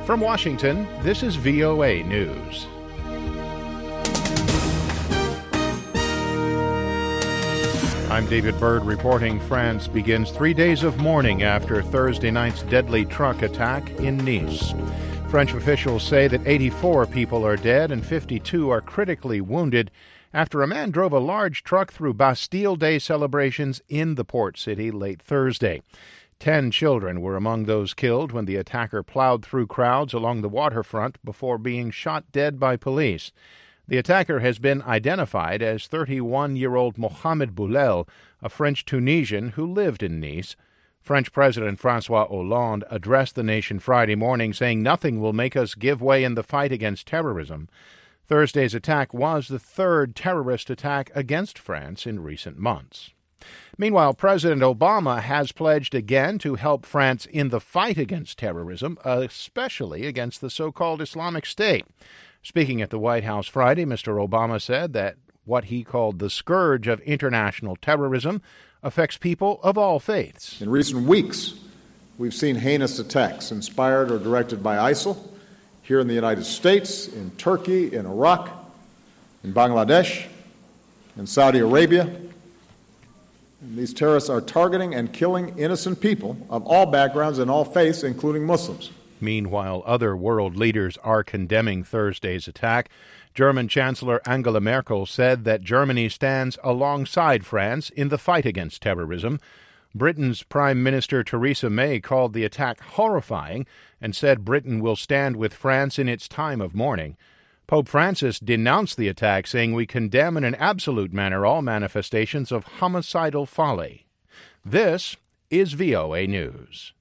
From Washington, this is VOA News. I'm David Byrd reporting. France begins 3 days of mourning after Thursday night's deadly truck attack in Nice. French officials say that 84 people are dead and 52 are critically wounded after a man drove a large truck through Bastille Day celebrations in the port city late Thursday. 10 children were among those killed when the attacker plowed through crowds along the waterfront before being shot dead by police. The attacker has been identified as 31-year-old Mohamed Boulel, a French-Tunisian who lived in Nice. French President François Hollande addressed the nation Friday morning, saying nothing will make us give way in the fight against terrorism. Thursday's attack was the third terrorist attack against France in recent months. Meanwhile, President Obama has pledged again to help France in the fight against terrorism, especially against the so-called Islamic State. Speaking at the White House Friday, Mr. Obama said that what he called the scourge of international terrorism affects people of all faiths. In recent weeks, we've seen heinous attacks inspired or directed by ISIL here in the United States, in Turkey, in Iraq, in Bangladesh, in Saudi Arabia. And these terrorists are targeting and killing innocent people of all backgrounds and all faiths, including Muslims. Meanwhile, other world leaders are condemning Thursday's attack. German Chancellor Angela Merkel said that Germany stands alongside France in the fight against terrorism. Britain's Prime Minister Theresa May called the attack horrifying and said Britain will stand with France in its time of mourning. Pope Francis denounced the attack, saying we condemn in an absolute manner all manifestations of homicidal folly. This is VOA News.